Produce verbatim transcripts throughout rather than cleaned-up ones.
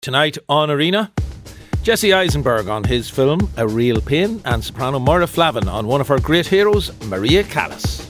Tonight on Arena, Jesse Eisenberg on his film A Real Pain, and soprano Moira Flavin on one of her great heroes, Maria Callas.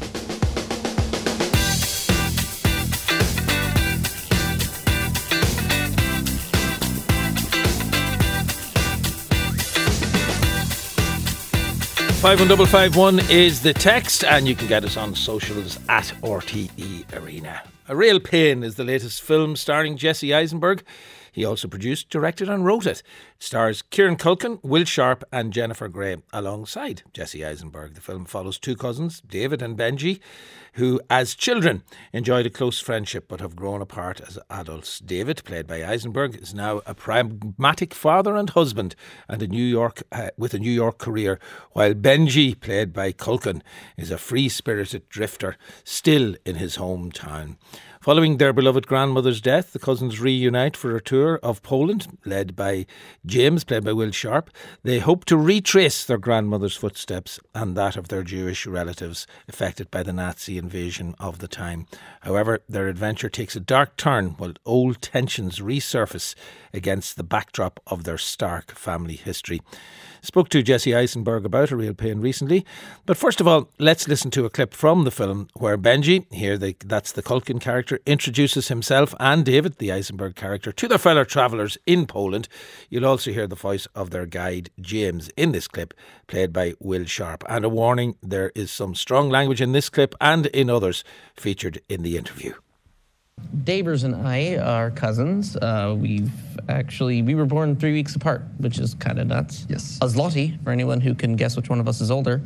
five one five five one is the text, and you can get us on socials at R T E Arena. A Real Pain is the latest film starring Jesse Eisenberg. He also produced, directed and wrote it. It stars Kieran Culkin, Will Sharp and Jennifer Grey alongside Jesse Eisenberg. The film follows two cousins, David and Benji, who as children enjoyed a close friendship but have grown apart as adults. David, played by Eisenberg, is now a pragmatic father and husband and a New York uh, with a New York career, while Benji, played by Culkin, is a free-spirited drifter still in his hometown. Following their beloved grandmother's death, the cousins reunite for a tour of Poland, led by James, played by Will Sharp. They hope to retrace their grandmother's footsteps and that of their Jewish relatives affected by the Nazi invasion of the time. However, their adventure takes a dark turn while old tensions resurface against the backdrop of their stark family history. Spoke to Jesse Eisenberg about A Real Pain recently. But first of all, let's listen to a clip from the film where Benji, here they, that's the Culkin character, introduces himself and David, the Eisenberg character, to their fellow travellers in Poland. You'll also hear the voice of their guide, James, in this clip, played by Will Sharp. And a warning, there is some strong language in this clip and in others featured in the interview. Davers and I are cousins. Uh, we've actually, we were born three weeks apart, which is kind of nuts. Yes. Us Lottie, for anyone who can guess which one of us is older.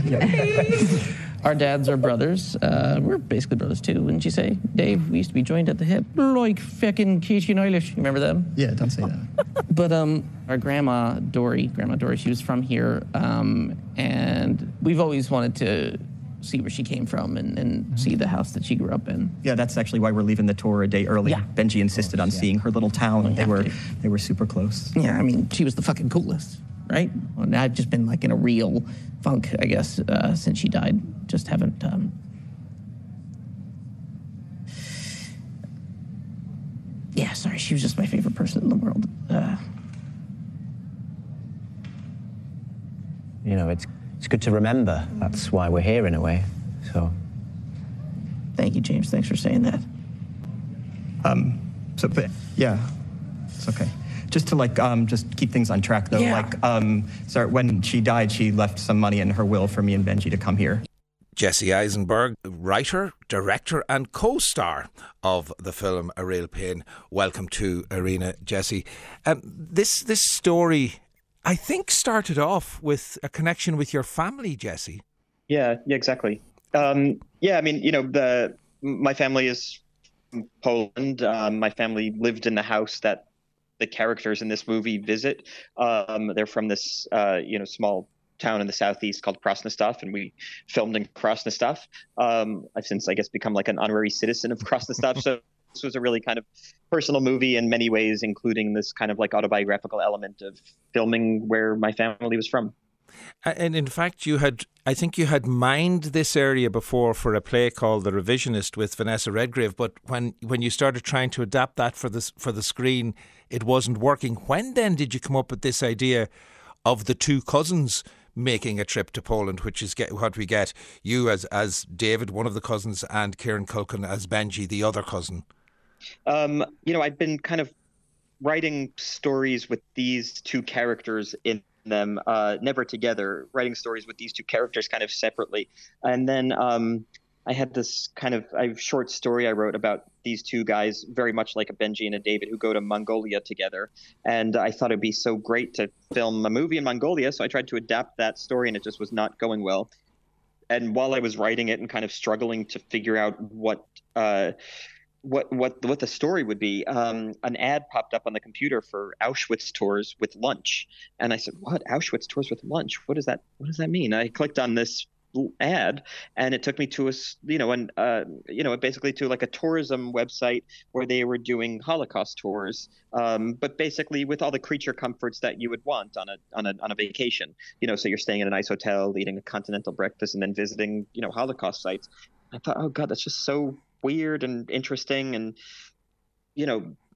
Our dads are brothers. Uh, we're basically brothers too, wouldn't you say? Dave, we used to be joined at the hip, like feckin' Katie and Eilish. You remember them? Yeah, don't say that. But um, our grandma, Dory, Grandma Dory, she was from here. Um, and we've always wanted to see where she came from and, and see the house that she grew up in. Yeah, that's actually why we're leaving the tour a day early. Yeah. Benji insisted on yeah. seeing her little town. We They have were to. they were super close. Yeah, I mean, she was the fucking coolest, right? And I've just been like in a real funk, I guess, uh, since she died. Just haven't. Um... Yeah, sorry, she was just my favorite person in the world. Uh... You know, it's it's good to remember. That's why we're here in a way. So, thank you, James. Thanks for saying that. Um, so, but, yeah, it's okay. Just to like, um, just keep things on track though. Yeah. Like, um, sorry, when she died, she left some money in her will for me and Benji to come here. Jesse Eisenberg, writer, director and co-star of the film A Real Pain. Welcome to Arena, Jesse. Um, this this story, I think, started off with a connection with your family, Jesse. Yeah, yeah, exactly. Um, yeah, I mean, you know, the my family is from Poland. Um, my family lived in the house that the characters in this movie visit. Um, they're from this, uh, you know, small town in the southeast called Krasnostav, and we filmed in Krasnostav. Um, I've since, I guess, become like an honorary citizen of Krasnostav. So this was a really kind of personal movie in many ways, including this kind of like autobiographical element of filming where my family was from. And in fact, you had, I think you had mined this area before for a play called The Revisionist with Vanessa Redgrave, but when, when you started trying to adapt that for the, for the screen, it wasn't working. When then did you come up with this idea of the two cousins making a trip to Poland, which is get, what we get, you as, as David, one of the cousins, and Kieran Culkin as Benji, the other cousin? Um, you know, I've been kind of writing stories with these two characters in them, uh, never together, writing stories with these two characters kind of separately. And then um, I had this kind of a short story I wrote about these two guys, very much like a Benji and a David, who go to Mongolia together. And I thought it'd be so great to film a movie in Mongolia. So I tried to adapt that story, and it just was not going well. And while I was writing it and kind of struggling to figure out what uh, what what what the story would be, um, an ad popped up on the computer for Auschwitz tours with lunch, and I said, "What? Auschwitz tours with lunch? What does that What does that mean?" I clicked on this ad, and it took me to a you know and uh, you know basically to like a tourism website where they were doing Holocaust tours, um, but basically with all the creature comforts that you would want on a on a on a vacation. You know, so you're staying in a nice hotel, eating a continental breakfast, and then visiting you know Holocaust sites. I thought, oh God, that's just so weird and interesting, and you know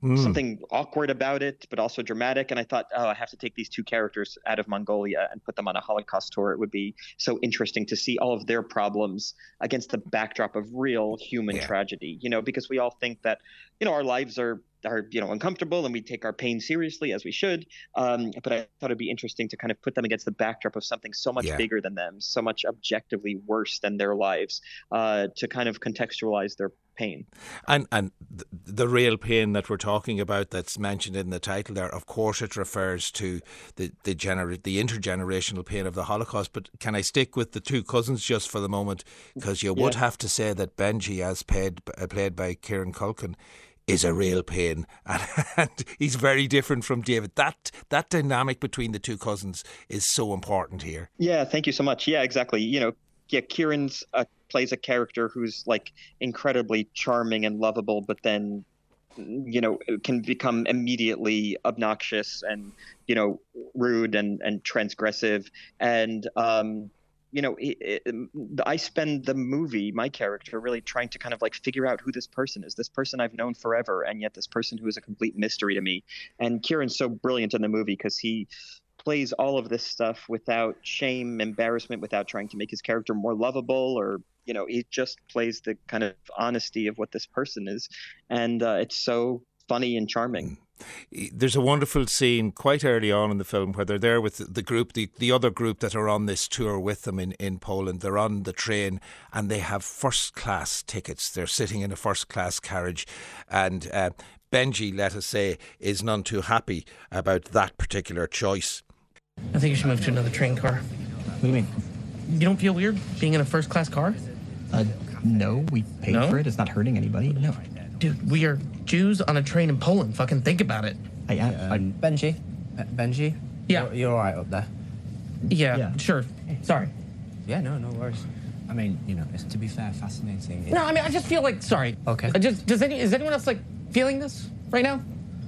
mm. something awkward about it, but also dramatic. And I thought, oh, I have to take these two characters out of Mongolia and put them on a Holocaust tour. It would be so interesting to see all of their problems against the backdrop of real human yeah. tragedy, you know, because we all think that, you know, our lives are, are, you know, uncomfortable and we take our pain seriously, as we should. Um, but I thought it'd be interesting to kind of put them against the backdrop of something so much yeah. bigger than them, so much objectively worse than their lives, uh, to kind of contextualize their pain. And and the, the real pain that we're talking about that's mentioned in the title there, of course it refers to the the, gener- the intergenerational pain of the Holocaust. But can I stick with the two cousins just for the moment? Because you would yeah. have to say that Benji, as played, uh, played by Kieran Culkin, is a real pain, and, and he's very different from David. That that dynamic between the two cousins is so important here. Yeah, thank you so much. Yeah, exactly. You know, yeah, Kieran's uh, plays a character who's like incredibly charming and lovable, but then, you know, can become immediately obnoxious and, you know, rude and, and transgressive. And, um, you know, it, it, I spend the movie, my character, really trying to kind of like figure out who this person is, this person I've known forever, and yet this person who is a complete mystery to me. And Kieran's so brilliant in the movie because he plays all of this stuff without shame, embarrassment, without trying to make his character more lovable, or, you know, he just plays the kind of honesty of what this person is. And uh, it's so funny and charming. There's a wonderful scene quite early on in the film where they're there with the group, the, the other group that are on this tour with them in, in Poland. They're on the train and they have first class tickets. They're sitting in a first class carriage, and uh, Benji, let us say, is none too happy about that particular choice. I think you should move to another train car. What do you mean? You don't feel weird being in a first class car? Uh, no, we paid no? for it. It's not hurting anybody. No. Dude, we are Jews on a train in Poland. Fucking think about it. I, I, I, um, Benji? Uh, Benji? Yeah. You're, you're all right up there? Yeah, yeah, sure. Sorry. Yeah, no, no worries. I mean, you know, it's, to be fair, fascinating. No, I mean, I just feel like, sorry. Okay. I just, does any, is anyone else, like, feeling this right now?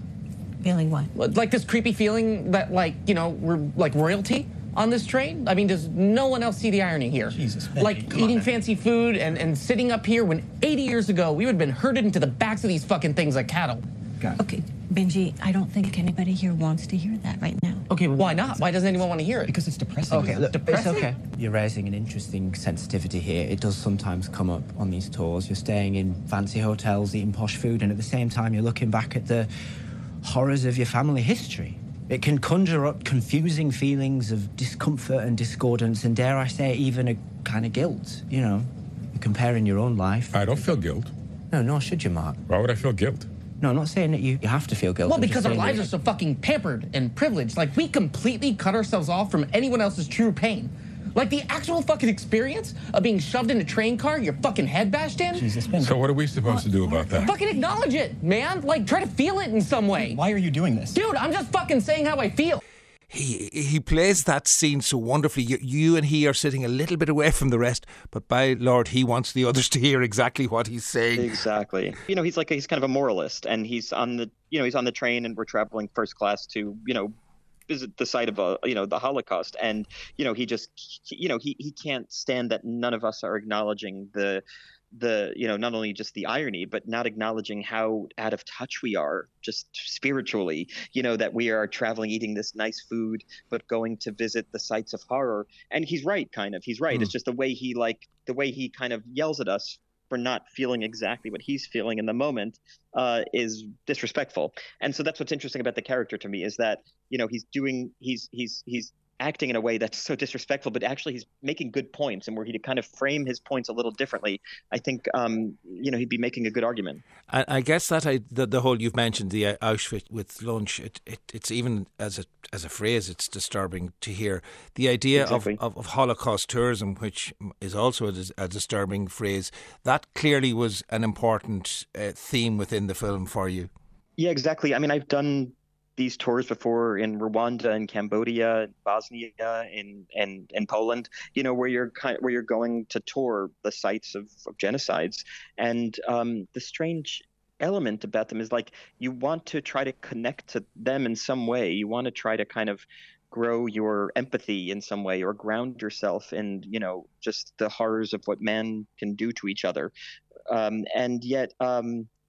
Feeling what? Like this creepy feeling that, like, you know, we're like royalty on this train? I mean, does no one else see the irony here? Jesus, Benji, like come eating on, fancy food and, and sitting up here when eighty years ago we would have been herded into the backs of these fucking things like cattle. God. Okay, Benji, I don't think anybody here wants to hear that right now. Okay, why not? Why doesn't anyone want to hear it? Because it's depressing. Okay, Look, depressing? it's okay. You're raising an interesting sensitivity here. It does sometimes come up on these tours. You're staying in fancy hotels, eating posh food, and at the same time you're looking back at the horrors of your family history. It can conjure up confusing feelings of discomfort and discordance, and dare I say, even a kind of guilt. You know, you're comparing your own life. I don't feel guilt. No, nor should you, Mark. Why would I feel guilt? No, I'm not saying that you, you have to feel guilt. Well, I'm because just our saying lives that- are so fucking pampered and privileged. Like, we completely cut ourselves off from anyone else's true pain. Like, the actual fucking experience of being shoved in a train car, your fucking head bashed in. Jesus, Benji. So what are we supposed to do about that? Fucking acknowledge it, man. Like, try to feel it in some way. Why are you doing this? Dude, I'm just fucking saying how I feel. He he plays that scene so wonderfully. You, you and he are sitting a little bit away from the rest, but by Lord, he wants the others to hear exactly what he's saying. Exactly. You know, he's like he's kind of a moralist, and he's on the you know he's on the train, and we're traveling first class to you know visit the site of a you know the Holocaust, and you know he just you know he he can't stand that none of us are acknowledging the. the you know not only just the irony, but not acknowledging how out of touch we are just spiritually, you know that we are traveling, eating this nice food, but going to visit the sites of horror. And he's right, kind of he's right. mm. It's just the way he like the way he kind of yells at us for not feeling exactly what he's feeling in the moment uh is disrespectful. And so that's what's interesting about the character to me, is that you know he's doing he's he's he's acting in a way that's so disrespectful, but actually he's making good points, and were he to kind of frame his points a little differently, I think um, you know he'd be making a good argument. I, I guess that I, the, the whole you've mentioned the uh, Auschwitz with lunch, it, it, it's even as a as a phrase, it's disturbing to hear the idea exactly. of, of, of Holocaust tourism, which is also a, a disturbing phrase. That clearly was an important uh, theme within the film for you. Yeah, exactly. I mean, I've done these tours before in Rwanda and Cambodia, Bosnia, in and in Poland, you know, where you're kind of, where you're going to tour the sites of, of genocides, and um, the strange element about them is like you want to try to connect to them in some way. You want to try to kind of grow your empathy in some way, or ground yourself in you know just the horrors of what man can do to each other, um, and yet. Um,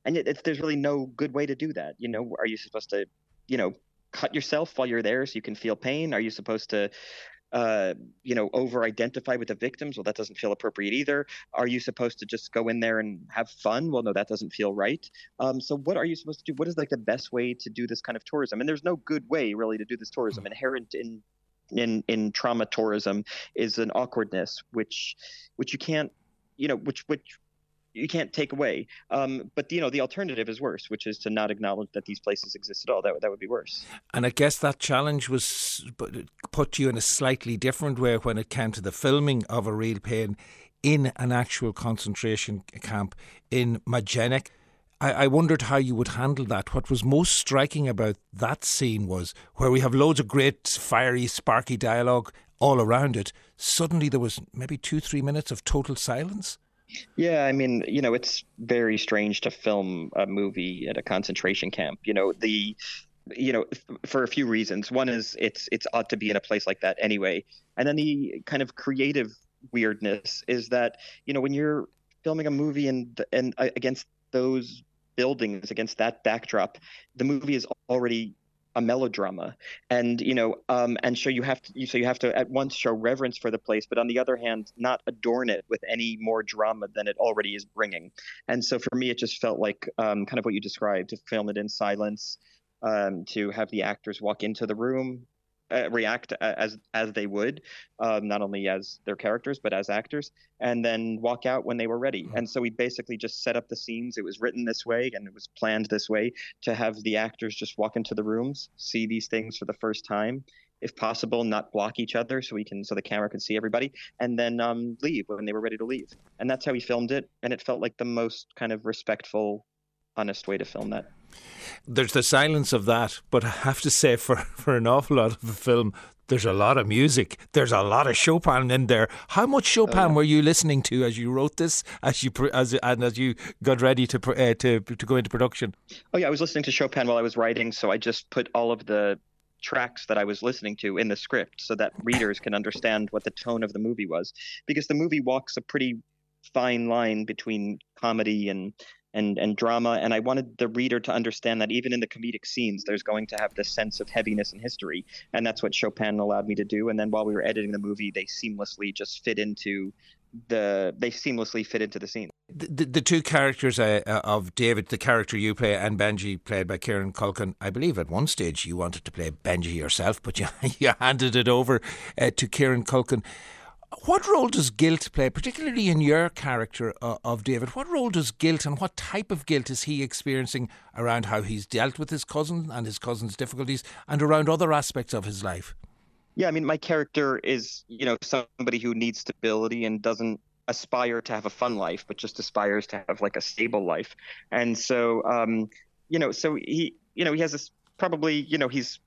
and yet it's, there's really no good way to do that. You know, are you supposed to, you know, cut yourself while you're there so you can feel pain? Are you supposed to, uh, you know, over-identify with the victims? Well, that doesn't feel appropriate either. Are you supposed to just go in there and have fun? Well, no, that doesn't feel right. Um, so what are you supposed to do? What is like the best way to do this kind of tourism? And there's no good way really to do this tourism. Inherent in in in trauma tourism is an awkwardness, which which you can't, you know, which which you can't take away. Um, but, you know, the alternative is worse, which is to not acknowledge that these places exist at all. That, that would be worse. And I guess that challenge was put you in a slightly different way when it came to the filming of A Real Pain in an actual concentration camp in Majdanek. I, I wondered how you would handle that. What was most striking about that scene was where we have loads of great fiery, sparky dialogue all around it. Suddenly there was maybe two, three minutes of total silence. Yeah, I mean, you know, it's very strange to film a movie at a concentration camp. You know, the, you know, for a few reasons. One is it's it's odd to be in a place like that anyway. And then the kind of creative weirdness is that, you know, when you're filming a movie and and against those buildings, against that backdrop, the movie is already a melodrama, and you know, um, and so you have to, so you have to at once show reverence for the place, but on the other hand, not adorn it with any more drama than it already is bringing. And so for me, it just felt like um, kind of what you described, to film it in silence, um, to have the actors walk into the room, uh, react as as they would, um, not only as their characters but as actors, and then walk out when they were ready. And so we basically just set up the scenes. It was written this way and it was planned this way to have the actors just walk into the rooms, see these things for the first time, if possible, not block each other so we can so the camera can see everybody, and then um, leave when they were ready to leave. And that's how we filmed it. And it felt like the most kind of respectful, honest way to film that. There's the silence of that, but I have to say, for, for an awful lot of the film, there's a lot of music. There's a lot of Chopin in there. How much Chopin oh, yeah. were you listening to as you wrote this, as you as and as you got ready to uh, to to go into production? Oh yeah, I was listening to Chopin while I was writing, so I just put all of the tracks that I was listening to in the script so that readers can understand what the tone of the movie was, because the movie walks a pretty fine line between comedy and and and drama, and I wanted the reader to understand that even in the comedic scenes there's going to have this sense of heaviness and history, and that's what Chopin allowed me to do. And then while we were editing the movie, they seamlessly just fit into the they seamlessly fit into the scene. The, the, the two characters uh, of David, the character you play, and Benji, played by Kieran Culkin, I believe at one stage you wanted to play Benji yourself, but you, you handed it over uh, to Kieran Culkin. What role does guilt play, particularly in your character uh, of David? What role does guilt, and what type of guilt is he experiencing around how he's dealt with his cousin and his cousin's difficulties, and around other aspects of his life? Yeah, I mean, my character is, you know, somebody who needs stability and doesn't aspire to have a fun life, but just aspires to have like a stable life. And so, um, you know, so he, you know, he has this probably, you know, he's,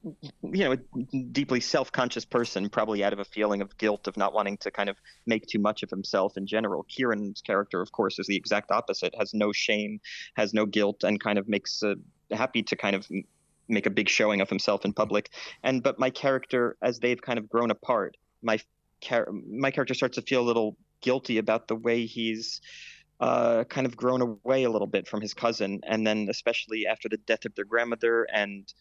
you know, a deeply self-conscious person, probably out of a feeling of guilt of not wanting to kind of make too much of himself in general. Kieran's character, of course, is the exact opposite, has no shame, has no guilt, and kind of makes uh, happy to kind of make a big showing of himself in public. And but my character, as they've kind of grown apart, my char- my character starts to feel a little guilty about the way he's uh, kind of grown away a little bit from his cousin, and then especially after the death of their grandmother and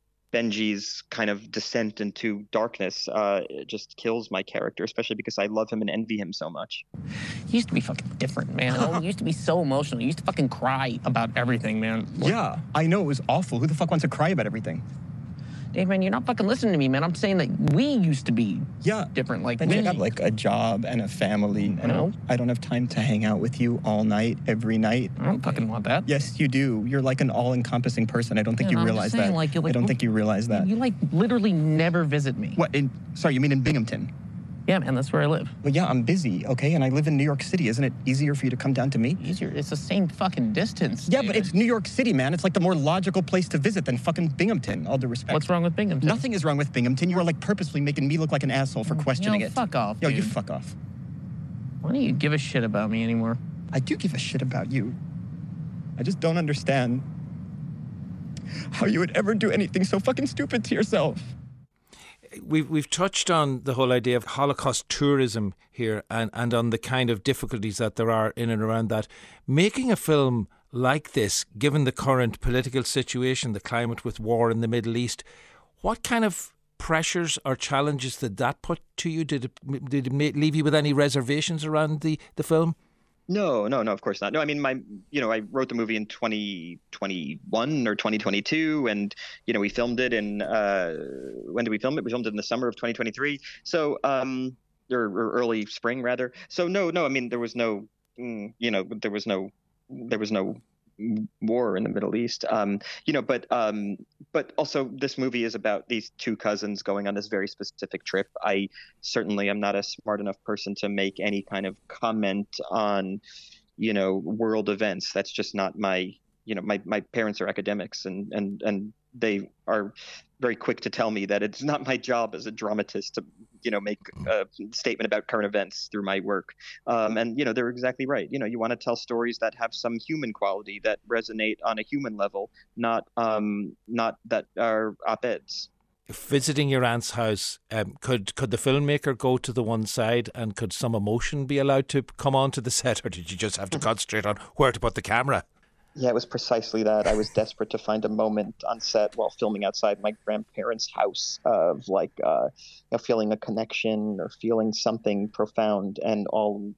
Benji's kind of descent into darkness, uh, it just kills my character, especially because I love him and envy him so much. He used to be fucking different, man. He used to be so emotional. He used to fucking cry about everything, man. Like, yeah, I know, it was awful. Who the fuck wants to cry about everything? Dave, man, you're not fucking listening to me, man. I'm saying that we used to be yeah. different. Like, Benji, I have like a job and a family, and no. I don't have time to hang out with you all night, every night. I don't fucking want that. Yes, you do. You're like an all-encompassing person. I don't think yeah, you realize saying, that. Like, like, I don't think you realize that. You, like, literally never visit me. What? In, sorry, you mean in Binghamton? Yeah, man, that's where I live. Well, yeah, I'm busy, okay? And I live in New York City. Isn't it easier for you to come down to me? Easier? It's the same fucking distance. Yeah, dude. But it's New York City, man. It's like the more logical place to visit than fucking Binghamton, all due respect. What's wrong with Binghamton? Nothing is wrong with Binghamton. You are, like, purposely making me look like an asshole for questioning Yo, it. fuck off, Yo, dude. you fuck off. Why don't you give a shit about me anymore? I do give a shit about you. I just don't understand how you would ever do anything so fucking stupid to yourself. We've, we've touched on the whole idea of Holocaust tourism here, and, and on the kind of difficulties that there are in and around that. Making a film like this, given the current political situation, the climate with war in the Middle East, what kind of pressures or challenges did that put to you? Did it, did it ma- leave you with any reservations around the, the film? No, no, no, of course not. No, I mean, my, you know, I wrote the movie in twenty twenty-one or twenty twenty-two, and, you know, we filmed it in, uh, when did we film it? We filmed it in the summer of twenty twenty-three. So, um, or, or early spring, rather. So, no, no, I mean, there was no, mm, you know, there was no, there was no war in the Middle East. Um, you know, but, um, but also this movie is about these two cousins going on this very specific trip. I certainly am not a smart enough person to make any kind of comment on, you know, world events. That's just not my, you know, my, my parents are academics, and, and, and they are very quick to tell me that it's not my job as a dramatist to, you know, make a statement about current events through my work. Um, and, you know, they're exactly right. You know, you want to tell stories that have some human quality, that resonate on a human level, not um, not that are op-eds. Visiting your aunt's house, um, could could the filmmaker go to the one side, and could some emotion be allowed to come onto the set, or did you just have to concentrate on where to put the camera? Yeah, it was precisely that. I was desperate to find a moment on set while filming outside my grandparents' house of like, uh, you know, feeling a connection or feeling something profound. And all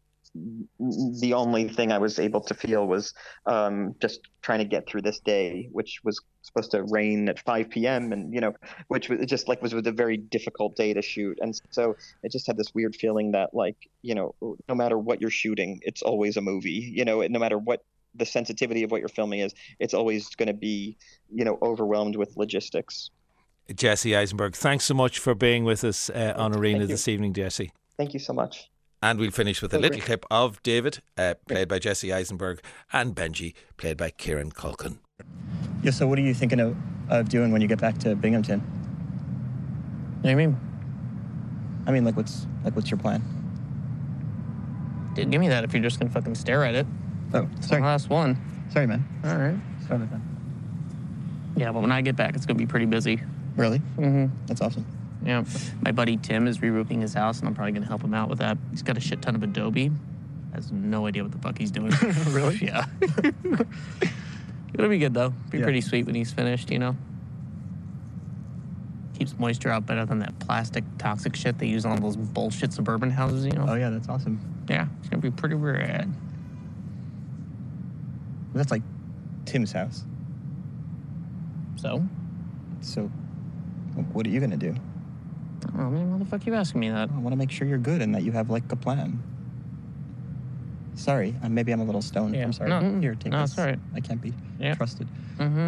the only thing I was able to feel was um, just trying to get through this day, which was supposed to rain at five p.m. and, you know, which was just like was, was a very difficult day to shoot. And so it just had this weird feeling that, like, you know, no matter what you're shooting, it's always a movie, you know, no matter what the sensitivity of what you're filming is, it's always going to be, you know, overwhelmed with logistics. Jesse Eisenberg, thanks so much for being with us uh, on Arena this evening, Jesse. Thank you so much. And we'll finish with a little clip of David, uh, played by Jesse Eisenberg, and Benji, played by Kieran Culkin. Yeah, so what are you thinking of, of doing when you get back to Binghamton? What do you mean? I mean, like, what's like what's your plan? Dude, give me that if you're just going to fucking stare at it. Oh, sorry. The last one. Sorry, man. All right. Sorry about that. Yeah, but when I get back, it's going to be pretty busy. Really? Mm-hmm. That's awesome. Yeah. My buddy Tim is re-roofing his house, and I'm probably going to help him out with that. He's got a shit ton of Adobe. Has no idea what the fuck he's doing. Really? Yeah. It'll be good, though. Be Yeah. pretty sweet when he's finished, you know? Keeps moisture out better than that plastic toxic shit they use on those bullshit suburban houses, you know? Oh, yeah, that's awesome. Yeah, it's going to be pretty rad. That's like Tim's house. So? So, what are you going to do? Oh, man, why the fuck are you asking me that? I want to make sure you're good and that you have, like, a plan. Sorry, uh, maybe I'm a little stoned. Yeah. I'm sorry. No, Here, take no, this. it's all right. I can't be Yeah. trusted. Mm-hmm.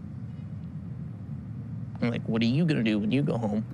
I'm like, what are you going to do when you go home?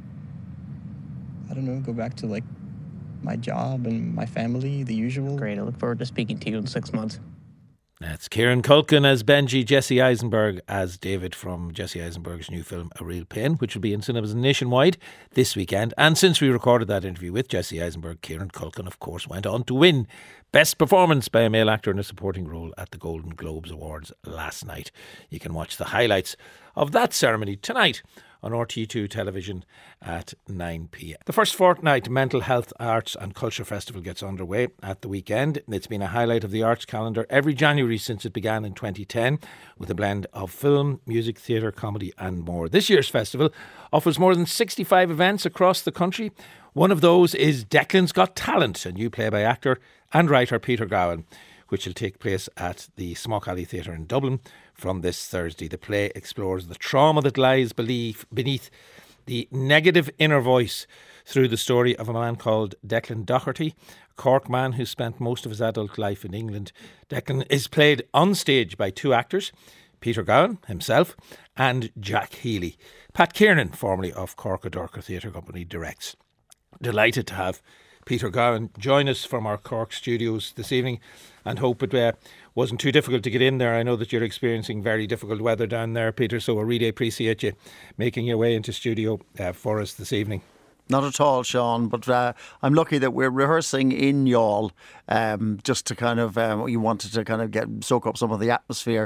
I don't know, go back to, like, my job and my family, the usual. Great, I look forward to speaking to you in six months. That's Kieran Culkin as Benji, Jesse Eisenberg as David from Jesse Eisenberg's new film A Real Pain, which will be in cinemas nationwide this weekend. And since we recorded that interview with Jesse Eisenberg, Kieran Culkin, of course, went on to win Best Performance by a Male Actor in a Supporting Role at the Golden Globes Awards last night. You can watch the highlights of that ceremony tonight on R T two television at nine p.m. The first fortnight Mental Health, Arts and Culture Festival gets underway at the weekend. It's been a highlight of the arts calendar every January since it began in twenty ten, with a blend of film, music, theatre, comedy and more. This year's festival offers more than sixty-five events across the country. One of those is Declan's Got Talent, a new play by actor and writer Peter Gowan, which will take place at the Smock Alley Theatre in Dublin from this Thursday. The play explores the trauma that lies beneath the negative inner voice through the story of a man called Declan Doherty, a Cork man who spent most of his adult life in England. Declan is played on stage by two actors, Peter Gowan himself and Jack Healy. Pat Kiernan, formerly of Cork Adorca Theatre Company, directs. Delighted to have Peter Gowan join us from our Cork studios this evening, and hope it uh, wasn't too difficult to get in there. I know that you're experiencing very difficult weather down there, Peter, so I really appreciate you making your way into studio uh, for us this evening. Not at all, Sean, but uh, I'm lucky that we're rehearsing in Youghal, um, just to kind of, um, you wanted to kind of get soak up some of the atmosphere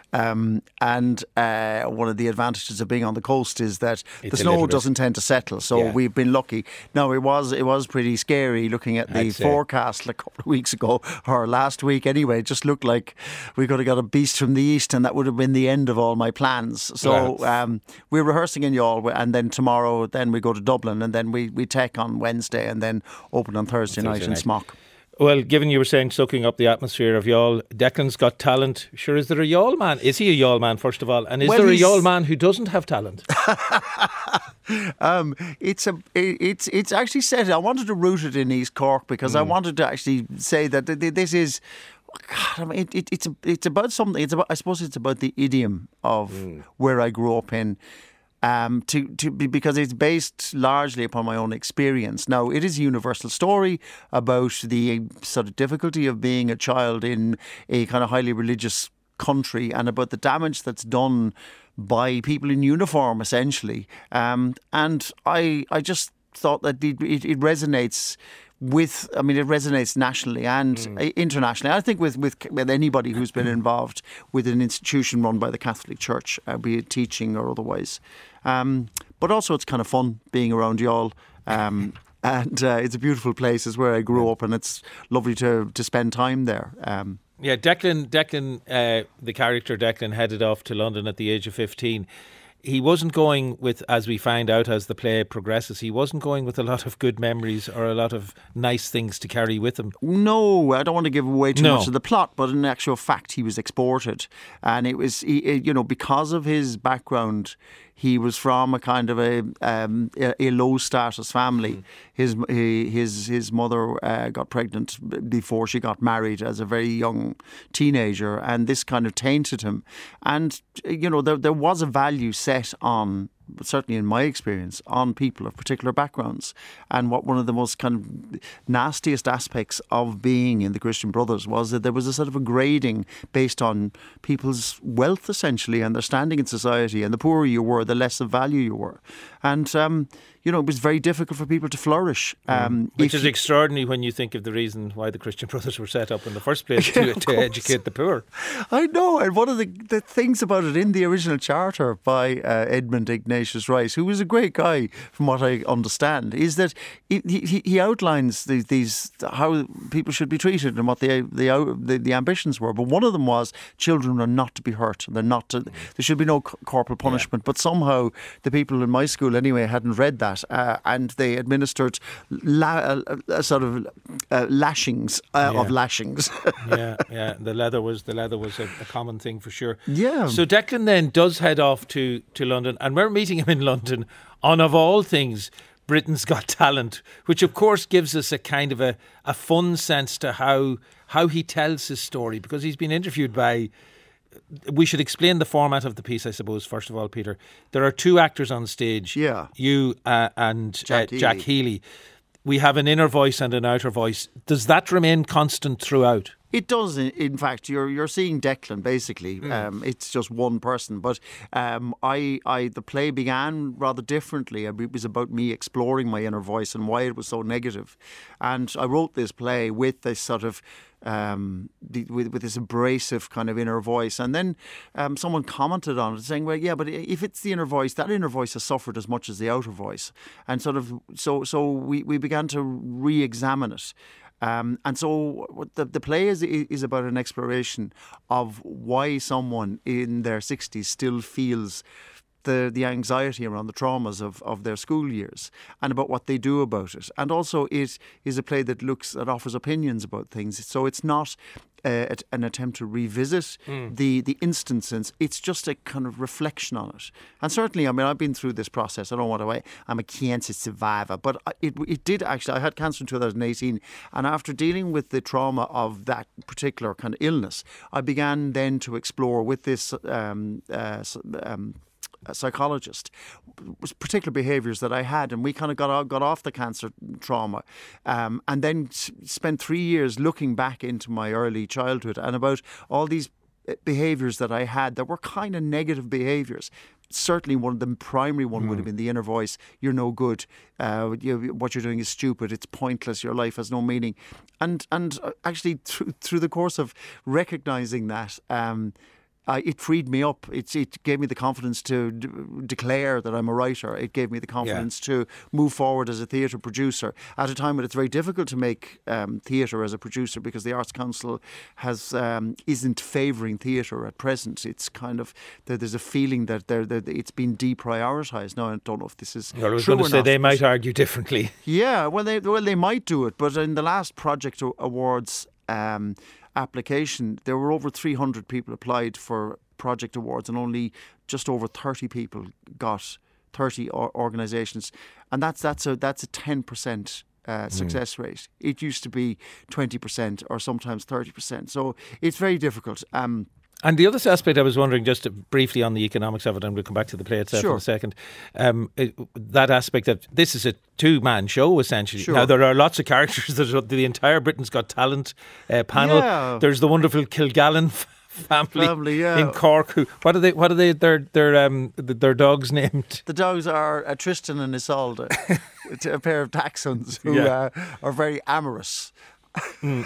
Um, and uh, one of the advantages of being on the coast is that It's the snow illiterate. doesn't tend to settle. So Yeah. we've been lucky. No, it was it was pretty scary looking at the I'd say. forecast like a couple of weeks ago, or last week anyway. It just looked like we could have got a beast from the east, and that would have been the end of all my plans. So Well. um, we're rehearsing in Youghal, and then tomorrow, then we go to Dublin, and then we, we take on Wednesday, and then open on Thursday, Thursday night in night. Smock. Well, given you were saying soaking up the atmosphere of Youghal, Declan's got talent. Sure, is there a Youghal man? Is he a Youghal man, first of all? And is Well, there a he's- Youghal man who doesn't have talent? Um, it's a it- it's it's actually set. I wanted to root it in East Cork because I wanted to actually say that th- th- this is. God, I mean, it, it, it's a, it's about something. It's about I suppose it's about the idiom of where I grew up in. Um, to to be because it's based largely upon my own experience. Now, it is a universal story about the sort of difficulty of being a child in a kind of highly religious country, and about the damage that's done by people in uniform, essentially. Um, and I I just thought that it, it, it resonates with, I mean, it resonates nationally and internationally. I think with, with with anybody who's been involved with an institution run by the Catholic Church, uh, be it teaching or otherwise. Um, but also it's kind of fun being around Youghal. Um, and uh, it's a beautiful place. It's where I grew up, and it's lovely to, to spend time there. Um, Yeah, Declan, Declan, uh, the character Declan headed off to London at the age of fifteen. He wasn't going with, as we find out as the play progresses, he wasn't going with a lot of good memories or a lot of nice things to carry with him. No, I don't want to give away too No. much of the plot, but in actual fact, he was exported, and it was, he, you know, because of his background, he was from a kind of a um, a, a low status family. Mm. His he, his his mother uh, got pregnant before she got married as a very young teenager, and this kind of tainted him. And you know, there there was a value set on, certainly in my experience, on people of particular backgrounds. And what one of the most kind of nastiest aspects of being in the Christian Brothers was that there was a sort of a grading based on people's wealth, essentially, and their standing in society. And the poorer you were, the less of value you were. And, um, you know, it was very difficult for people to flourish. Um, Which if is you- extraordinary when you think of the reason why the Christian Brothers were set up in the first place, to, to educate the poor. I know, and one of the, the things about it in the original charter by uh, Edmund Ignatius Rice, who was a great guy from what I understand, is that he, he, he outlines these, these how people should be treated and what the, the the the ambitions were. But one of them was children are not to be hurt. They're not to, there should be no c- corporal punishment. But somehow the people in my school anyway hadn't read that, uh, and they administered la- uh, uh, sort of uh, lashings uh, Yeah. of lashings. yeah, yeah. The leather was the leather was a, a common thing for sure. Yeah. So Declan then does head off to, to London, and we're meeting him in London on, of all things, Britain's Got Talent, which of course gives us a kind of a, a fun sense to how how he tells his story, because he's been interviewed by. We should explain the format of the piece, I suppose. First of all, Peter, there are two actors on stage. Yeah. You uh, and Jack uh, Jack Healy. Healy. We have an inner voice and an outer voice. Does that remain constant throughout? It does, in- in fact. You're you're seeing Declan basically. Mm. Um, it's just one person, but um, I I the play began rather differently. It was about me exploring my inner voice and why it was so negative. And I wrote this play with this sort of um, the, with with this abrasive kind of inner voice. And then um, someone commented on it, saying, "Well, yeah, but if it's the inner voice, that inner voice has suffered as much as the outer voice." And sort of so so we we began to re-examine it. Um, and so what the, the play is is about an exploration of why someone in their sixties still feels the, the anxiety around the traumas of, of their school years, and about what they do about it. And also it is a play that looks, that offers opinions about things. So it's not uh, an attempt to revisit Mm. the, the instances. It's just a kind of reflection on it. And certainly, I mean, I've been through this process. I don't want to, I'm a cancer survivor, but it, it did actually, I had cancer in two thousand eighteen. And after dealing with the trauma of that particular kind of illness, I began then to explore with this um, uh, um, a psychologist, was particular behaviours that I had, and we kind of got out, got off the cancer trauma, um, and then s- spent three years looking back into my early childhood and about all these behaviours that I had that were kind of negative behaviours. Certainly, one of the primary one would have been the inner voice. You're no good. Uh, you, what you're doing is stupid. It's pointless. Your life has no meaning. And and uh, actually, through through the course of recognising that. Um, Uh, it freed me up. It's, it gave me the confidence to d- declare that I'm a writer. It gave me the confidence yeah. to move forward as a theatre producer at a time when it's very difficult to make um, theatre as a producer because the Arts Council has um, isn't favouring theatre at present. It's kind of there, there's a feeling that they're, they're, it's been deprioritised. Now I don't know if this is well, I was true going to or say not, they might argue differently. Yeah, well they well they might do it, but in the last Project Awards um, application, there were over three hundred people applied for Project Awards, and only just over thirty people got thirty organisations, and that's that's a that's a ten percent uh, success mm. rate. It used to be twenty percent or sometimes thirty percent. So it's very difficult. Um, And the other aspect I was wondering, just to, briefly on the economics of it, and we'll come back to the play itself sure. in a second, um, it, that aspect that this is a two-man show, essentially. Sure. Now, there are lots of characters. There's the entire Britain's Got Talent uh, panel. Yeah. There's the wonderful Kilgallen family, family yeah. in Cork. Who, what are they? What are they? Their their um their dogs named? The dogs are uh, Tristan and Isolde, a pair of dachshunds who yeah. uh, are very amorous. Mm.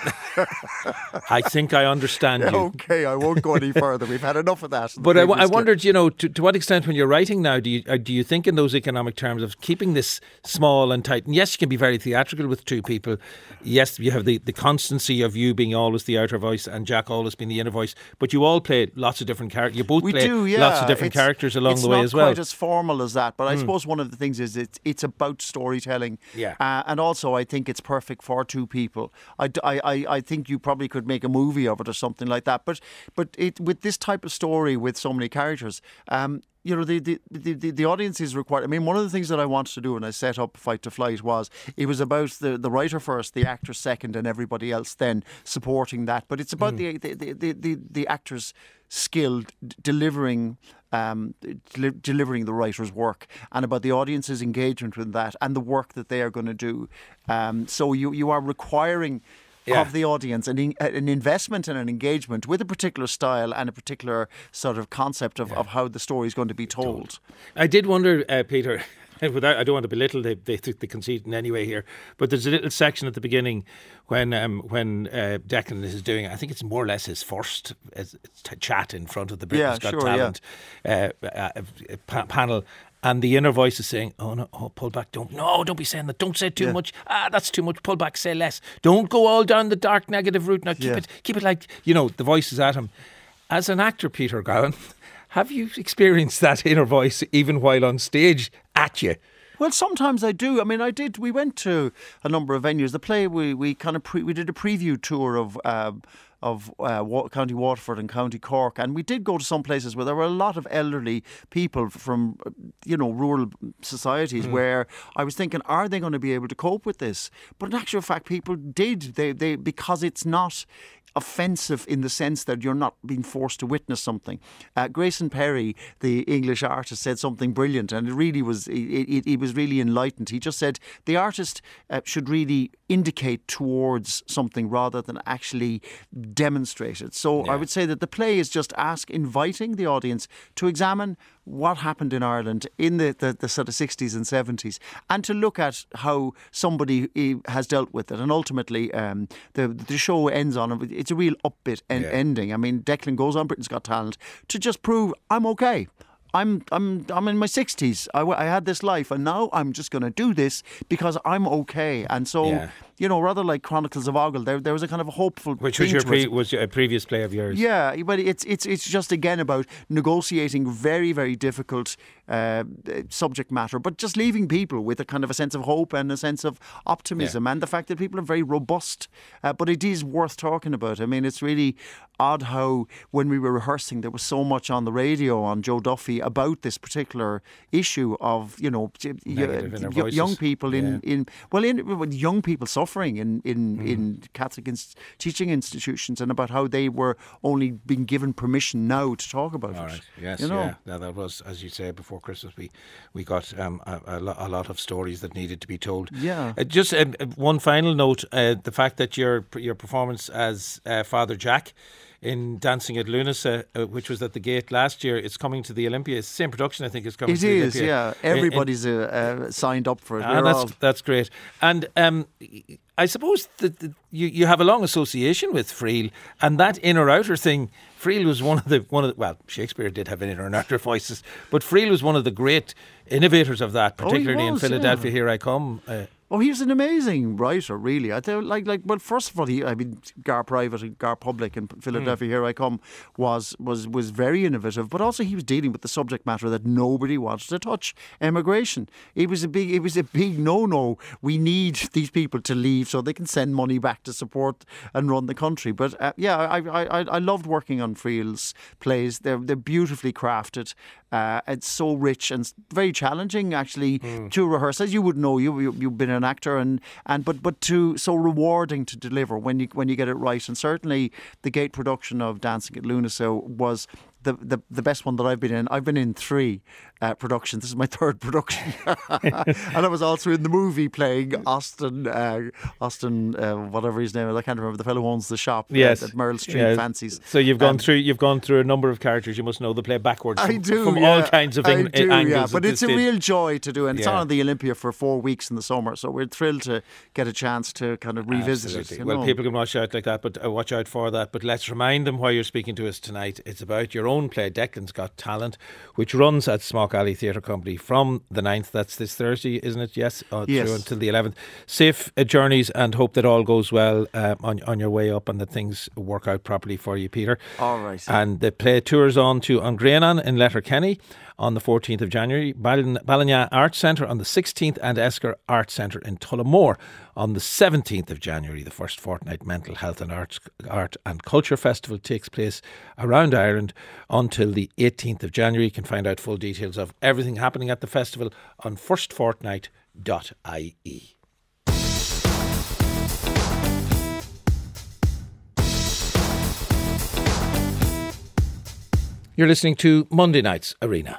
I think I understand you. Okay, I won't go any further. We've had enough of that. But I, I wondered, you know, to, to what extent when you're writing now, do you uh, do you think in those economic terms of keeping this small and tight? And yes, you can be very theatrical with two people. Yes, you have the, the constancy of you being always the outer voice and Jack always being the inner voice. But you all play lots of different characters. You both we play do, yeah. lots of different it's, characters along the way as well. It's not quite as formal as that, but I mm. suppose one of the things is it's, it's about storytelling. Yeah. Uh, and also I think it's perfect for two people. I, I, I think you probably could make a movie of it or something like that. But but it, with this type of story with so many characters, um, you know, the, the, the, the audience is required. I mean, one of the things that I wanted to do when I set up Fight to Flight was it was about the, the writer first, the actor second, and everybody else then supporting that. But it's about mm. the, the, the, the, the actor's skill d- delivering um, del- delivering the writer's work, and about the audience's engagement with that and the work that they are going to do. Um, so you, you are requiring Yeah. of the audience, an, in, an investment and an engagement with a particular style and a particular sort of concept of, yeah. of how the story is going to be told. I did wonder, uh, Peter, without, I don't want to belittle the, the, the conceit in any way here, but there's a little section at the beginning when um, when uh, Declan is doing, I think it's more or less his first uh, chat in front of the Britain's yeah, Got sure, Talent yeah. uh, uh, pa- panel. And the inner voice is saying, oh no, oh, pull back, don't, no, don't be saying that, don't say too yeah. much, ah, that's too much, pull back, say less, don't go all down the dark negative route, now keep yeah. it, keep it like, you know, the voice is at him. As an actor, Peter Gowan, have you experienced that inner voice even while on stage at you? Well, sometimes I do. I mean, I did. We went to a number of venues. The play, we we kind of pre, we did a preview tour of um, of uh, County Waterford and County Cork, and we did go to some places where there were a lot of elderly people from, you know, rural societies. Mm. Where I was thinking, are they going to be able to cope with this? But in actual fact, people did. They they because it's not offensive in the sense that you're not being forced to witness something. Uh, Grayson Perry, the English artist, said something brilliant, and it really was it, it, it was really enlightened. He just said the artist uh, should really indicate towards something rather than actually demonstrate it. So yeah. I would say that the play is just ask, inviting the audience to examine what happened in Ireland in the, the, the sort of sixties and seventies, and to look at how somebody has dealt with it. And ultimately, um, the the show ends on, it's a real upbeat en- yeah. ending. I mean, Declan goes on Britain's Got Talent to just prove, I'm okay. I'm I'm I'm in my sixties. I, I had this life, and now I'm just going to do this because I'm okay. And so, yeah. you know, rather like Chronicles of Ogle, there there was a kind of a hopeful which was your pre- was a previous play of yours. Yeah, but it's it's it's just again about negotiating very very difficult uh, subject matter, but just leaving people with a kind of a sense of hope and a sense of optimism, yeah. and the fact that people are very robust. Uh, but it is worth talking about. I mean, it's really odd how when we were rehearsing, there was so much on the radio on Joe Duffy about this particular issue of, you know, y- young people in, yeah. in well, in, young people suffering in in, mm. in Catholic inst- teaching institutions, and about how they were only being given permission now to talk about All it. Right. Yes, you know? yeah. Now, that was, as you say, before Christmas, we we got um, a, a, lo- a lot of stories that needed to be told. Yeah. Uh, just uh, one final note: uh, the fact that your your performance as uh, Father Jack in Dancing at Lunasa, uh, which was at the Gate last year. It's coming to the Olympia. It's the same production, I think, is coming It to the is, Olympia. yeah. Everybody's uh, uh, signed up for it. Ah, We're that's, all- that's great. And um, I suppose that that you, you have a long association with Friel, and that inner outer thing. Friel was one of the one of the, well, Shakespeare did have inner and outer voices, but Friel was one of the great innovators of that, Oh, he particularly in was, Philadelphia. yeah. Here I come. Uh, Oh, he was an amazing writer, really. I tell, like, like. Well, first of all, he, I mean, Gar Private and Gar Public and Philadelphia, Here I Come, was was was very innovative. But also, he was dealing with the subject matter that nobody wanted to touch: immigration. It was a big, it was a big no-no. We need these people to leave so they can send money back to support and run the country. But uh, yeah, I, I I I loved working on Friel's plays. They're they're beautifully crafted. Uh, it's so rich and s- very challenging, actually, to rehearse. As you would know, you, you you've been an actor, and, and but but to so rewarding to deliver when you when you get it right. And certainly, the Gate production of Dancing at Lunasa was the, the the best one that I've been in. I've been in three uh, productions. This is my third production, and I was also in the movie playing Austin uh, Austin uh, whatever his name is. I can't remember the fellow who owns the shop. uh, yes, at Merle Street Yeah. Fancies. So you've gone Um, through you've gone through a number of characters. You must know the play backwards. I From, do, from yeah. all kinds of I ang- do, angles. yeah. at But this it's a stage. real joy to do, and it's Yeah. on the Olympia for four weeks in the summer. So we're thrilled to get a chance to kind of revisit Absolutely. it. you Well, know. people can watch out like that, but uh, watch out for that. But let's remind them why you're speaking to us tonight. It's about your own play, Declan's Got Talent, which runs at Smock Alley Theatre Company from the ninth. That's this Thursday, isn't it? Yes, uh, Yes. through until the eleventh. Safe uh, journeys, and hope that all goes well uh, on on your way up and that things work out properly for you, Peter. All right. And the play tours on to Angranan in Letterkenny on the fourteenth of January, Ballin- Ballina Arts Centre on the sixteenth, and Esker Arts Centre in Tullamore on the seventeenth of January. The first fortnight Mental Health and Arts, Art and Culture Festival takes place around Ireland until the eighteenth of January. You can find out full details of everything happening at the festival on first fortnight dot I E. You're listening to Monday Night's Arena.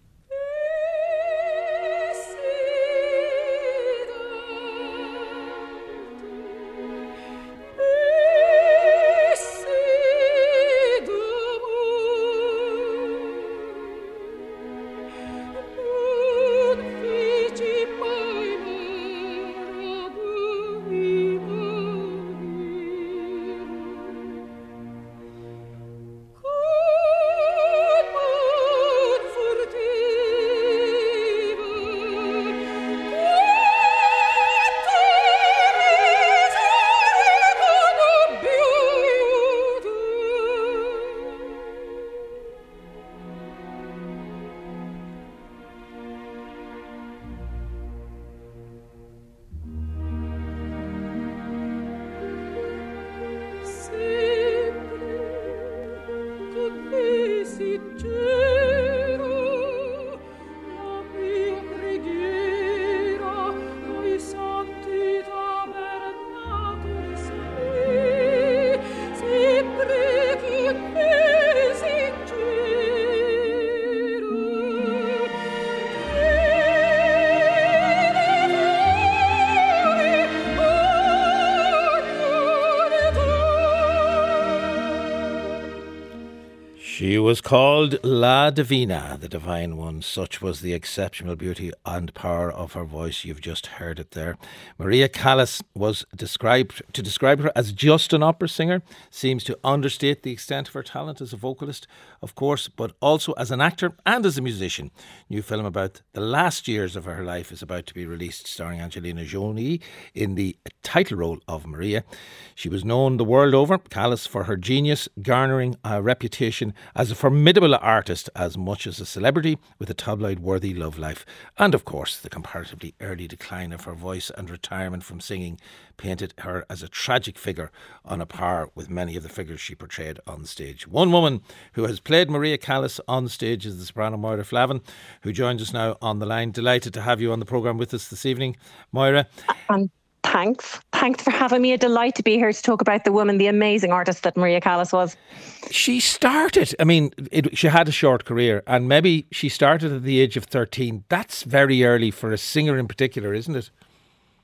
She was called La Divina, the Divine One. Such was the exceptional beauty and power of her voice. You've just heard it there. Maria Callas was described to describe her as just an opera singer seems to understate the extent of her talent as a vocalist, of course, but also as an actor and as a musician. New film about the last years of her life is about to be released, starring Angelina Jolie in the title role of Maria. She was known the world over, Callas, for her genius, garnering a reputation as a formidable artist as much as a celebrity with a tabloid-worthy love life. And, of course, the comparatively early decline of her voice and retirement from singing painted her as a tragic figure on a par with many of the figures she portrayed on stage. One woman who has played Maria Callas on stage is the soprano Moira Flavin, who joins us now on the line. Delighted to have you on the programme with us this evening, Moira. Um, thanks. Thanks for having me. A delight to be here to talk about the woman, the amazing artist that Maria Callas was. She started, I mean, it, she had a short career, and maybe she started at the age of thirteen. That's very early for a singer in particular, isn't it?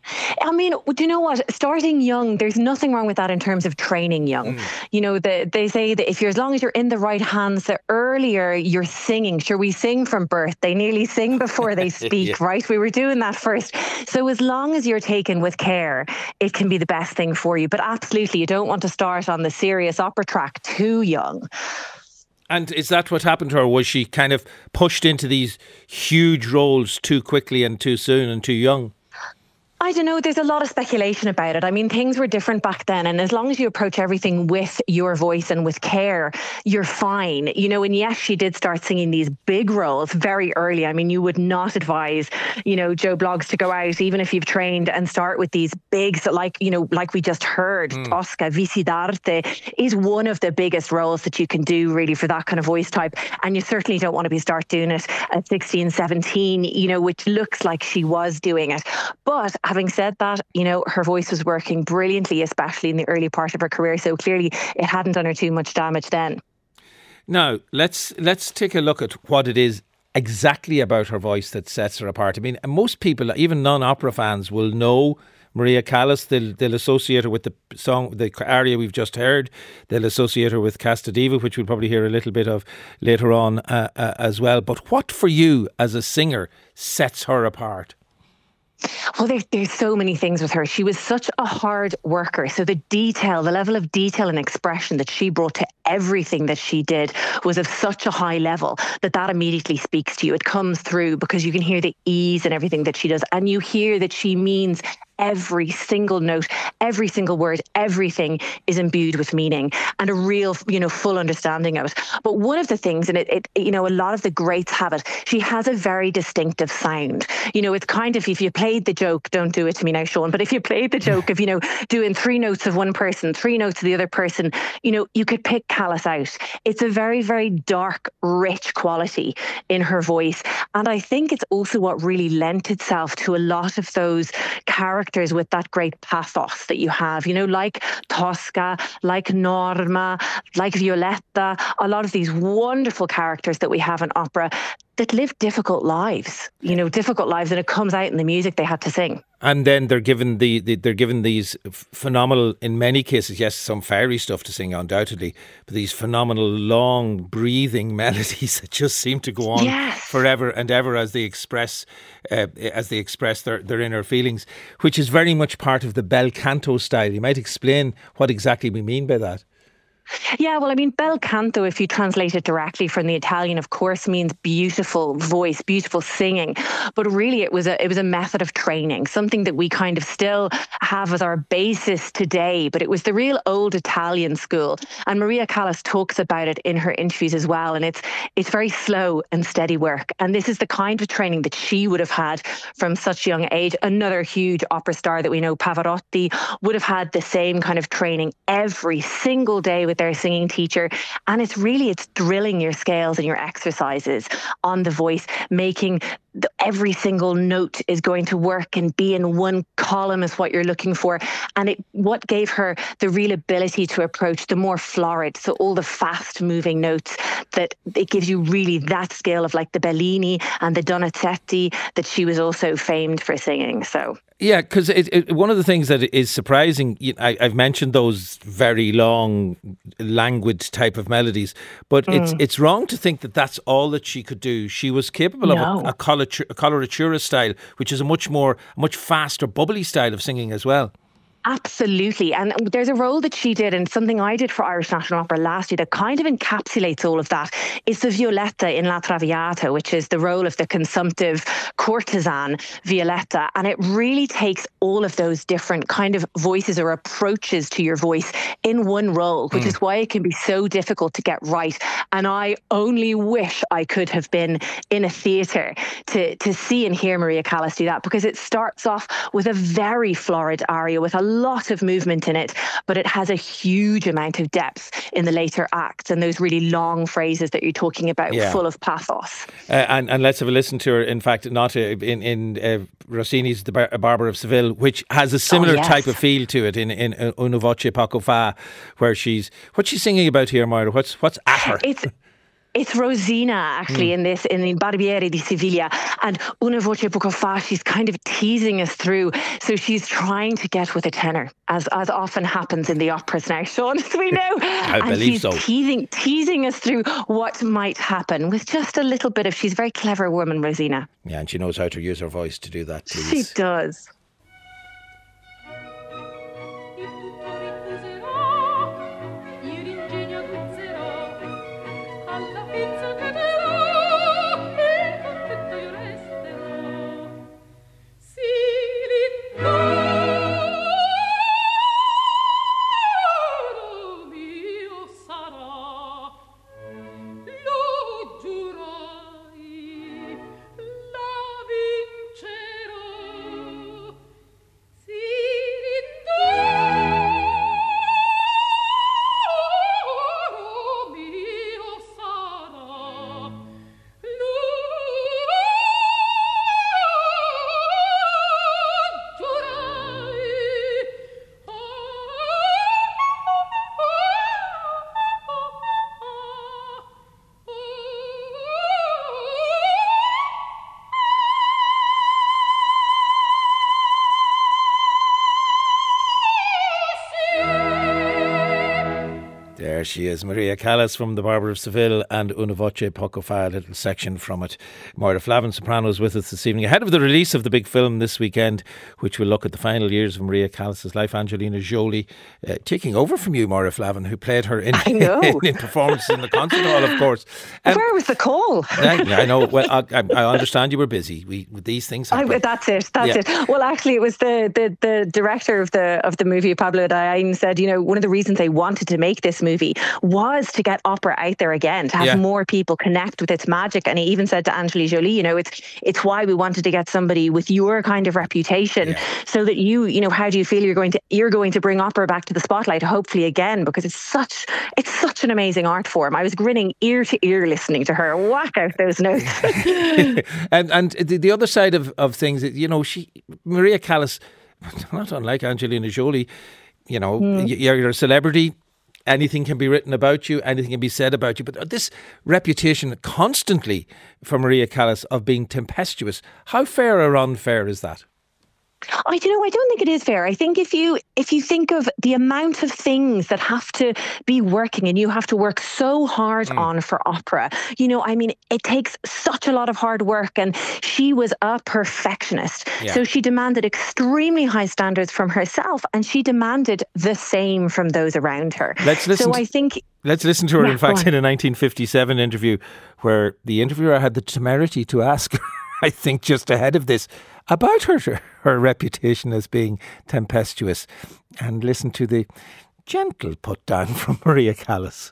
I mean, do you know what? Starting young, there's nothing wrong with that in terms of training young. Mm. You know, the, they say that if you're, as long as you're in the right hands, the earlier you're singing, sure, we sing from birth. They nearly sing before they speak, yeah. right? We were doing that first. So as long as you're taken with care, it can be the best thing for you. But absolutely, you don't want to start on the serious opera track too young. And is that what happened to her? Was she kind of pushed into these huge roles too quickly and too soon and too young? I don't know. There's a lot of speculation about it. I mean, things were different back then. And as long as you approach everything with your voice and with care, you're fine. You know, and yes, she did start singing these big roles very early. I mean, you would not advise, you know, Joe Bloggs to go out, even if you've trained, and start with these big, so like, you know, like we just heard, mm. Tosca, Visidarte is one of the biggest roles that you can do really for that kind of voice type. And you certainly don't want to be start doing it at sixteen, seventeen, you know, which looks like she was doing it. But having said that, you know, her voice was working brilliantly, especially in the early part of her career. So clearly it hadn't done her too much damage then. Now, let's let's take a look at what it is exactly about her voice that sets her apart. I mean, most people, even non-opera fans, will know Maria Callas. They'll, they'll associate her with the song, the aria we've just heard. They'll associate her with Casta Diva, which we'll probably hear a little bit of later on uh, uh, as well. But what for you as a singer sets her apart? Well, there, there's so many things with her. She was such a hard worker. So the detail, the level of detail and expression that she brought to everything that she did was of such a high level that that immediately speaks to you. It comes through because you can hear the ease and everything that she does. And you hear that she means every single note, every single word, everything is imbued with meaning and a real, you know, full understanding of it. But one of the things, and it, it, you know, a lot of the greats have it, she has a very distinctive sound. You know, it's kind of, if you played the joke, don't do it to me now, Sean, but if you played the joke of, you know, doing three notes of one person, three notes of the other person, you know, you could pick Callas out. It's a very, very dark, rich quality in her voice. And I think it's also what really lent itself to a lot of those characters with that great pathos that you have, you know, like Tosca, like Norma, like Violetta, a lot of these wonderful characters that we have in opera that live difficult lives, you know, difficult lives, and it comes out in the music they had to sing. And then they're given the, the they're given these phenomenal, in many cases, yes, some fairy stuff to sing, undoubtedly, but these phenomenal, long, breathing melodies that just seem to go on yes. forever and ever as they express uh, as they express their, their inner feelings, which is very much part of the bel canto style. You might explain what exactly we mean by that. Yeah, well, I mean, bel canto, if you translate it directly from the Italian, of course, means beautiful voice, beautiful singing. But really, it was a it was a method of training, something that we kind of still have as our basis today. But it was the real old Italian school. And Maria Callas talks about it in her interviews as well. And it's it's very slow and steady work. And this is the kind of training that she would have had from such a young age. Another huge opera star that we know, Pavarotti, would have had the same kind of training every single day with their singing teacher. And it's really, it's drilling your scales and your exercises on the voice, making the, every single note is going to work and be in one column is what you're looking for. And it what gave her the real ability to approach the more florid, so all the fast moving notes, that it gives you really that scale of like the Bellini and the Donizetti that she was also famed for singing. So yeah, because it, it, one of the things that is surprising, I, I've mentioned those very long, languid type of melodies, but mm. it's it's wrong to think that that's all that she could do. She was capable no. of a, a, coloratura, a coloratura style, which is a much more, much faster, bubbly style of singing as well. Absolutely. And there's a role that she did, and something I did for Irish National Opera last year that kind of encapsulates all of that. It's the Violetta in La Traviata, which is the role of the consumptive courtesan Violetta. And it really takes all of those different kind of voices or approaches to your voice in one role, which mm. is why it can be so difficult to get right. And I only wish I could have been in a theatre to, to see and hear Maria Callas do that, because it starts off with a very florid aria with a lot of movement in it, but it has a huge amount of depth in the later acts and those really long phrases that you're talking about, yeah. full of pathos. Uh, and, and let's have a listen to her, in fact, not uh, in, in uh, Rossini's The Bar- Barber of Seville, which has a similar oh, yes. type of feel to it in, in uh, Una voce poco fa, where she's, what's she singing about here, Moira? What's, what's at her? It's It's Rosina, actually, mm. in this, in the Barbiere di Siviglia. And Una voce poco fa, she's kind of teasing us through. So she's trying to get with a tenor, as as often happens in the operas now, Sean, as we know. I and believe she's so. Teasing, teasing us through what might happen with just a little bit of, she's a very clever woman, Rosina. Yeah, and she knows how to use her voice to do that, please. She does. There she is, Maria Callas from The Barber of Seville and Una voce poco fa, a little section from it. Moira Flavin, soprano, is with us this evening ahead of the release of the big film this weekend, which will look at the final years of Maria Callas' life. Angelina Jolie uh, taking over from you, Moira Flavin, who played her in, in, in performances in the concert hall, of course. Um, Where was the call? I, I know. Well, I, I understand you were busy. We these things happen. I, that's it. That's yeah. it. Well, actually, it was the, the the director of the of the movie, Pablo Dayan, said, you know, one of the reasons they wanted to make this movie was to get opera out there again, to have yeah. more people connect with its magic. And he even said to Angelina Jolie, you know, it's it's why we wanted to get somebody with your kind of reputation, yeah. so that you, you know, how do you feel you're going to you're going to bring opera back to the spotlight, hopefully again, because it's such it's such an amazing art form. I was grinning ear to ear listening to her whack out those notes. and and the, the other side of, of things, you know, she Maria Callas, not unlike Angelina Jolie, you know, mm. you're, you're a celebrity. Anything can be written about you, anything can be said about you. But this reputation constantly for Maria Callas of being tempestuous, how fair or unfair is that? I don't know. I don't think it is fair. I think if you if you think of the amount of things that have to be working and you have to work so hard mm. on for opera, you know, I mean, it takes such a lot of hard work, and she was a perfectionist. Yeah. So she demanded extremely high standards from herself, and she demanded the same from those around her. Let's listen. So to, I think. Let's listen to her, yeah, in fact, in a nineteen fifty-seven interview where the interviewer had the temerity to ask her, I think just ahead of this, about her her reputation as being tempestuous, and listen to the gentle put down from Maria Callas.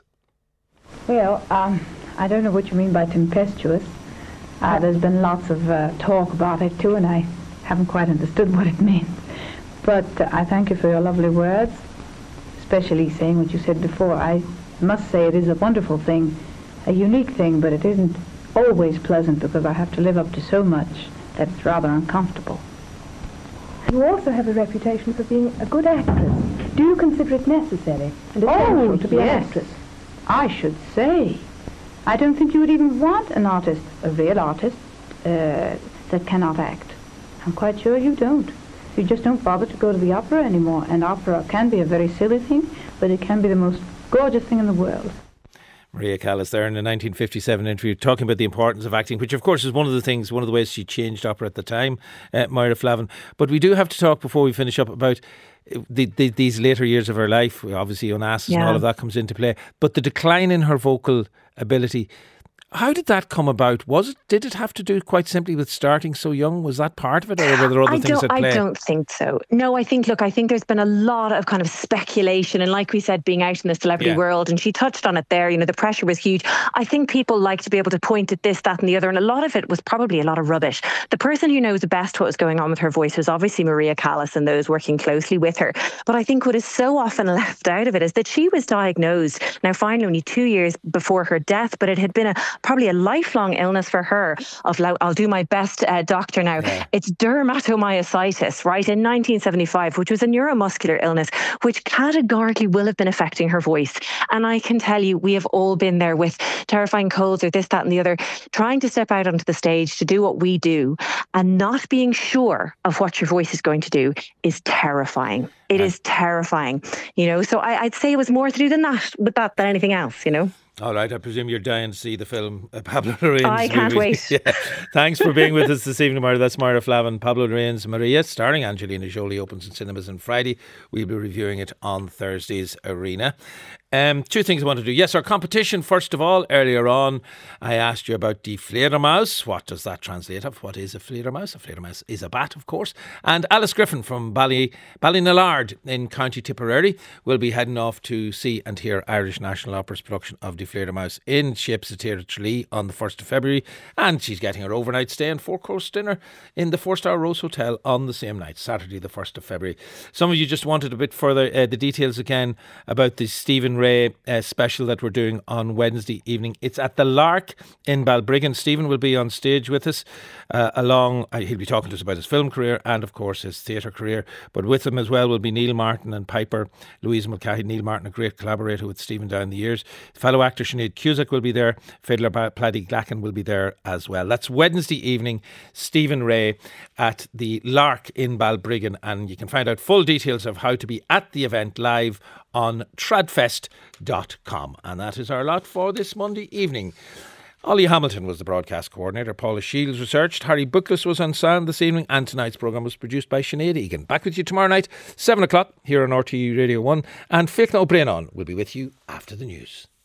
Well, um, I don't know what you mean by tempestuous. Uh, there's been lots of uh, talk about it too, and I haven't quite understood what it means. But uh, I thank you for your lovely words, especially saying what you said before. I must say it is a wonderful thing, a unique thing, but it isn't always pleasant because I have to live up to so much that it's rather uncomfortable. You also have a reputation for being a good actress. Do you consider it necessary and essential oh, to be yes. an actress? I should say. I don't think you would even want an artist, a real artist, uh, that cannot act. I'm quite sure you don't. You just don't bother to go to the opera anymore. And opera can be a very silly thing, but it can be the most gorgeous thing in the world. Maria Callas there in a nineteen fifty-seven interview talking about the importance of acting, which of course is one of the things, one of the ways she changed opera at the time, uh, Moira Flavin. But we do have to talk before we finish up about the, the, these later years of her life. Obviously Onassis yeah. and all of that comes into play. But the decline in her vocal ability, how did that come about? Was it? Did it have to do quite simply with starting so young? Was that part of it, or were there other I things at play? I don't think so. No, I think, look, I think there's been a lot of kind of speculation, and like we said, being out in the celebrity yeah. world, and she touched on it there, you know, the pressure was huge. I think people like to be able to point at this, that and the other, and a lot of it was probably a lot of rubbish. The person who knows the best what was going on with her voice was obviously Maria Callas and those working closely with her. But I think what is so often left out of it is that she was diagnosed, now finally only two years before her death, but it had been a probably a lifelong illness for her of, like, I'll do my best, uh, doctor now. Yeah. It's dermatomyositis, right, in nineteen seventy-five, which was a neuromuscular illness, which categorically will have been affecting her voice. And I can tell you, we have all been there with terrifying colds or this, that and the other, trying to step out onto the stage to do what we do and not being sure of what your voice is going to do is terrifying. It is terrifying, you know. So I, I'd say it was more to do than that, with that than anything else, you know. All right, I presume you're dying to see the film uh, Pablo Larraín's I can't movie. wait. Yeah. Thanks for being with us this evening, Maira. That's Maira Flavin. Pablo Larraín's Maria, starring Angelina Jolie, opens in cinemas on Friday. We'll be reviewing it on Thursday's Arena. Um, two things I want to do. Yes, our competition, first of all. Earlier on, I asked you about Die Fledermaus. What does that translate of? What is a Fledermaus? A Fledermaus is a bat, of course. And Alice Griffin from Bally, Ballynallard in County Tipperary will be heading off to see and hear Irish National Opera's production of Die Fledermaus in Shapes of Theatre Tralee on the first of February. And she's getting her overnight stay and four-course dinner in the four-star Rose Hotel on the same night, Saturday the first of February. Some of you just wanted a bit further, uh, the details again about the Stephen Ray uh, special that we're doing on Wednesday evening. It's at the Lark in Balbriggan. Stephen will be on stage with us uh, along, uh, he'll be talking to us about his film career and of course his theatre career, but with him as well will be Neil Martin and Piper Louise Mulcahy. Neil Martin, a great collaborator with Stephen down the years. Fellow actor Sinead Cusack will be there. Fiddler Paddy Glacken will be there as well. That's Wednesday evening, Stephen Ray at the Lark in Balbriggan, and you can find out full details of how to be at the event live on tradfest dot com. And that is our lot for this Monday evening. Ollie Hamilton was the broadcast coordinator. Paula Shields researched. Harry Bookless was on sound this evening. And tonight's programme was produced by Sinead Egan. Back with you tomorrow night, seven o'clock, here on R T E Radio one. And Fiachna O'Brien will be with you after the news.